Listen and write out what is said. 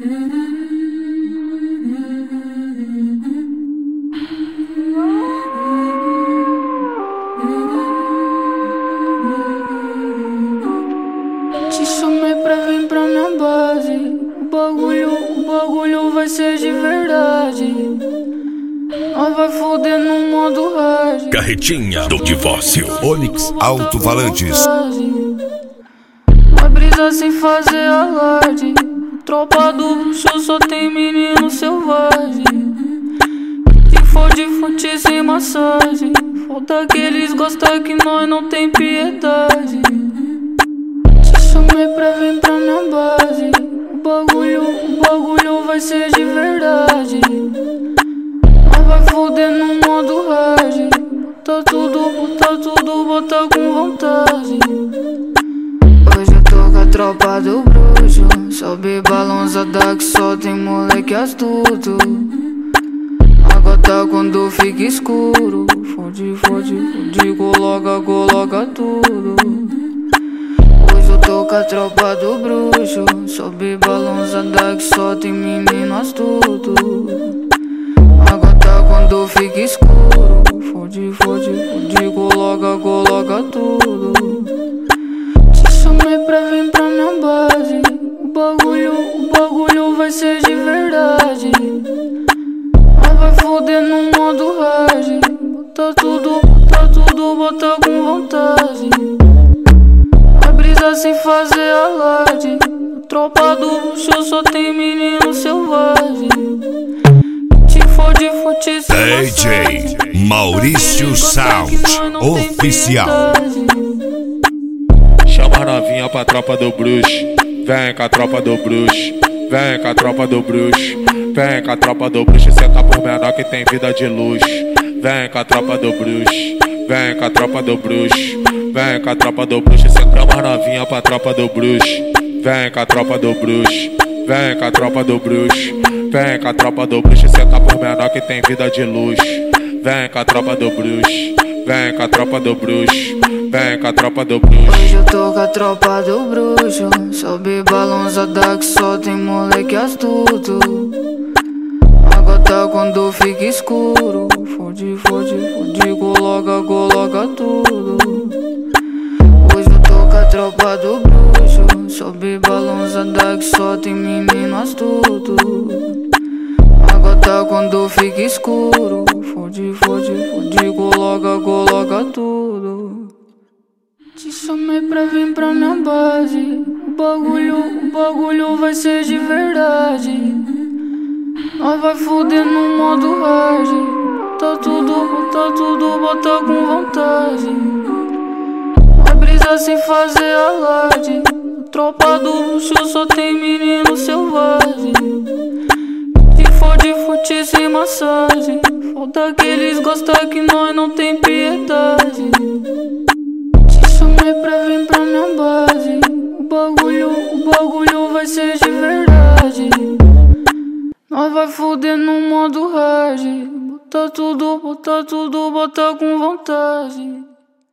Te chamei pra vir pra minha base. O bagulho vai ser de verdade. Nós vai foder no modo hard. Carretinha do divórcio. Onix Alto-Falantes. Vai brisar sem fazer alarde. Tropa do bruxo só tem menino selvagem. Se for de fute sem massagem, falta que eles gostam que nós não tem piedade. Te chamei pra vir pra minha base. O bagulho vai ser de verdade. Nós vai foder no modo hard. Bota tudo, bota com vontade. Hoje eu tô com a tropa do bruxo. Sobe balançada que só tem moleque astuto. A gota quando fica escuro, fode, coloca tudo. Hoje eu tô com a tropa do bruxo. Sobe balançada que só tem menino astuto. A gota quando fica escuro, fode, coloca tudo. Te chamei pra vir pra minha base. O bagulho vai ser de verdade. Nós vai foder no modo hard. Bota tudo, bota com vontade. Vai brisar sem fazer alarde. Tropa do bruxo só tem menino selvagem. Te fode, sem DJ Maurício Sound Oficial. Chama a novinha pra tropa do bruxo. Vem com a tropa do bruxo. Vem com a tropa do bruxo. Vem com a tropa do bruxo. Senta por menor que tem vida de luxo. Vem com a tropa do bruxo. Vem com a tropa do bruxo. Vem com a tropa do bruxo. Senta a novinha pra tropa do bruxo. Vem com a tropa do bruxo. Vem com a tropa do bruxo. Vem com a tropa do bruxo. Senta por menor que tem vida de luxo. Vem com a tropa do bruxo. Vem com a tropa do bruxo. Vem com a tropa do bruxo. Hoje eu tô com a tropa do bruxo. Sobe balançada que só tem moleque astuto. A gota quando fica escuro, fode, coloca tudo. Hoje eu tô com a tropa do bruxo. Sobe balançada que só tem menino astuto. A gota quando fica escuro, fode, coloca tudo. Te chamei pra vir pra minha base. O bagulho vai ser de verdade. Nós vai foder no modo hard. Bota tudo, bota com vontade. Vai brisar sem fazer alarde. Tropa do bruxo só tem menino selvagem. Se for de fute sem massagem, falta que eles gostam que nós não tem piedade. Te chamei pra vir pra minha base. O bagulho vai ser de verdade. Nós vai foder no modo hard. Bota tudo, bota com vontade.